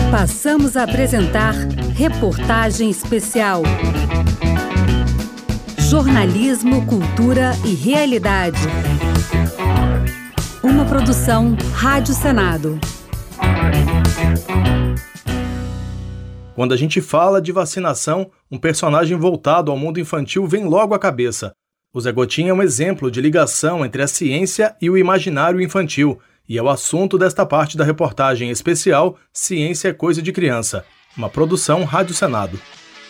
Passamos a apresentar Reportagem Especial. Jornalismo, cultura e realidade. Uma produção Rádio Senado. Quando a gente fala de vacinação, um personagem voltado ao mundo infantil vem logo à cabeça. O Zé Gotinha é um exemplo de ligação entre a ciência e o imaginário infantil, e é o assunto desta parte da reportagem especial Ciência é Coisa de Criança, uma produção Rádio Senado.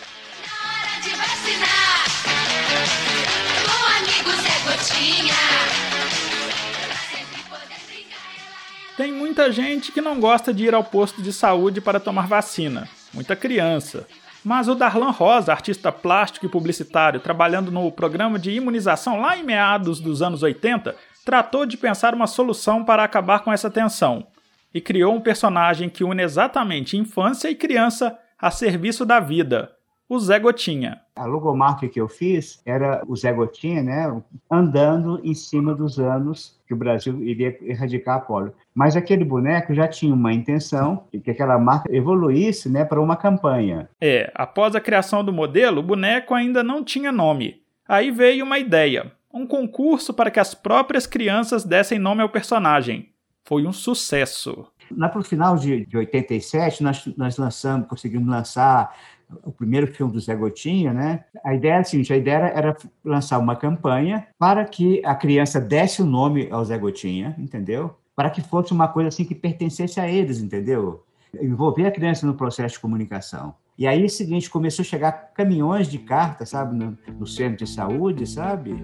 Tem muita gente que não gosta de ir ao posto de saúde para tomar vacina, muita criança. Mas o Darlan Rosa, artista plástico e publicitário, trabalhando no programa de imunização lá em meados dos anos 80, tratou de pensar uma solução para acabar com essa tensão. E criou um personagem que une exatamente infância e criança a serviço da vida, o Zé Gotinha. A logomarca que eu fiz era o Zé Gotinha, né, andando em cima dos anos que o Brasil iria erradicar a polio. Mas aquele boneco já tinha uma intenção de que aquela marca evoluísse, né, para uma campanha. Após a criação do modelo, o boneco ainda não tinha nome. Aí veio uma ideia, um concurso para que as próprias crianças dessem nome ao personagem. Foi um sucesso. Lá para o final de 87, nós conseguimos lançar o primeiro filme do Zé Gotinha, né? A ideia era a seguinte, era lançar uma campanha para que a criança desse o nome ao Zé Gotinha, entendeu? Para que fosse uma coisa assim que pertencesse a eles, entendeu? Envolver a criança no processo de comunicação. E aí, o seguinte, começou a chegar caminhões de cartas, sabe, no centro de saúde, sabe?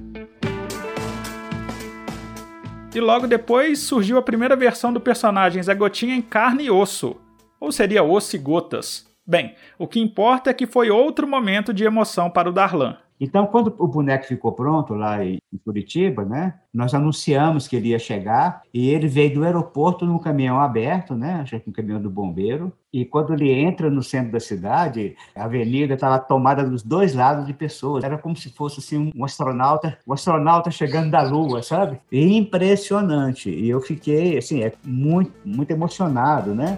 E logo depois surgiu a primeira versão do personagem Zé Gotinha em carne e osso. Ou seria osso e gotas. Bem, o que importa é que foi outro momento de emoção para o Darlan. Então, quando o boneco ficou pronto lá em Curitiba, né, nós anunciamos que ele ia chegar e ele veio do aeroporto num caminhão aberto, né, acho que um caminhão do bombeiro, e quando ele entra no centro da cidade, a avenida estava tomada dos dois lados de pessoas. Era como se fosse assim, um astronauta chegando da Lua, sabe? E impressionante. E eu fiquei assim, muito, muito emocionado, né?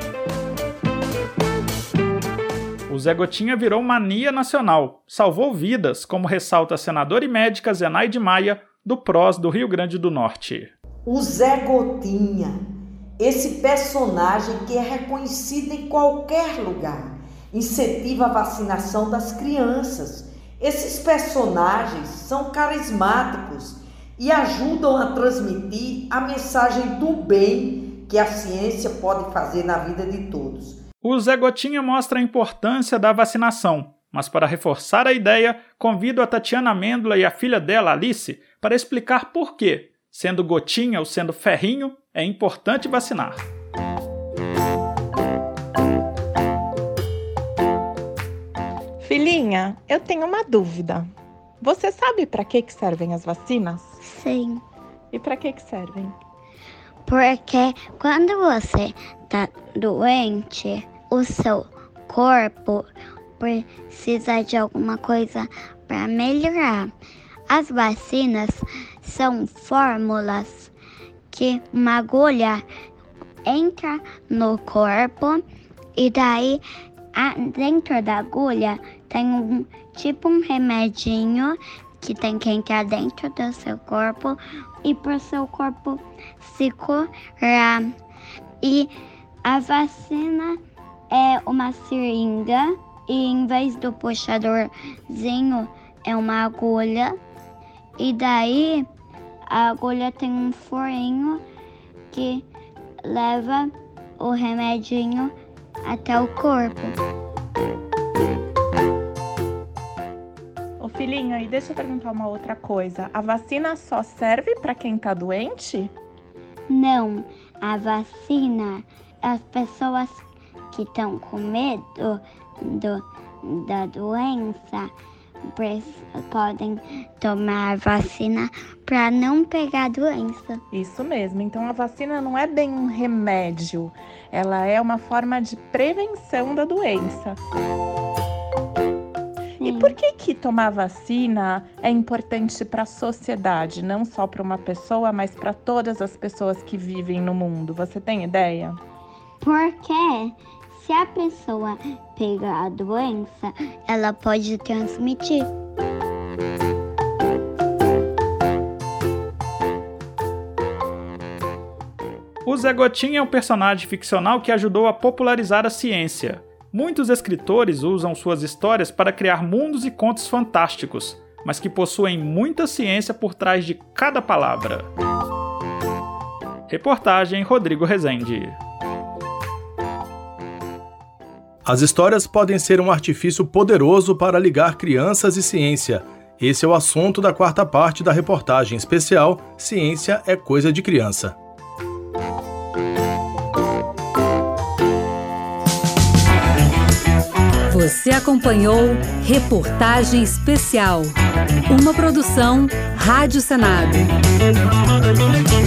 O Zé Gotinha virou mania nacional, salvou vidas, como ressalta a senadora e médica Zenaide Maia, do PROS do Rio Grande do Norte. O Zé Gotinha, esse personagem que é reconhecido em qualquer lugar, incentiva a vacinação das crianças. Esses personagens são carismáticos e ajudam a transmitir a mensagem do bem que a ciência pode fazer na vida de todos. O Zé Gotinha mostra a importância da vacinação, mas para reforçar a ideia, convido a Tatiana Amêndola e a filha dela, Alice, para explicar por que, sendo gotinha ou sendo ferrinho, é importante vacinar. Filhinha, eu tenho uma dúvida. Você sabe para que servem as vacinas? Sim. E para que servem? Porque quando você tá doente, o seu corpo precisa de alguma coisa para melhorar. As vacinas são fórmulas que uma agulha entra no corpo e daí dentro da agulha tem um remedinho que tem que entrar dentro do seu corpo e para o seu corpo se curar. E a vacina é uma seringa e em vez do puxadorzinho é uma agulha. E daí a agulha tem um furinho que leva o remedinho até o corpo. Ô filhinha, e deixa eu perguntar uma outra coisa. A vacina só serve para quem tá doente? Não, a vacina, as pessoas que estão com medo da doença podem tomar a vacina para não pegar a doença. Isso mesmo, então a vacina não é bem um remédio, ela é uma forma de prevenção da doença. E por que tomar vacina é importante para a sociedade, não só para uma pessoa, mas para todas as pessoas que vivem no mundo? Você tem ideia? Porque se a pessoa pegar a doença, ela pode transmitir. O Zé Gotinha é um personagem ficcional que ajudou a popularizar a ciência. Muitos escritores usam suas histórias para criar mundos e contos fantásticos, mas que possuem muita ciência por trás de cada palavra. Reportagem Rodrigo Rezende. As histórias podem ser um artifício poderoso para ligar crianças e ciência. Esse é o assunto da quarta parte da reportagem especial Ciência é Coisa de Criança. Você acompanhou Reportagem Especial, uma produção Rádio Senado.